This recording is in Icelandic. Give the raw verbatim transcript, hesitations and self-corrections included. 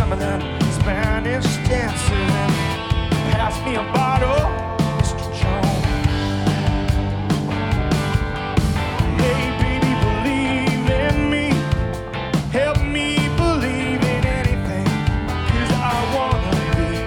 some of them Spanish dancers and pass me a bottle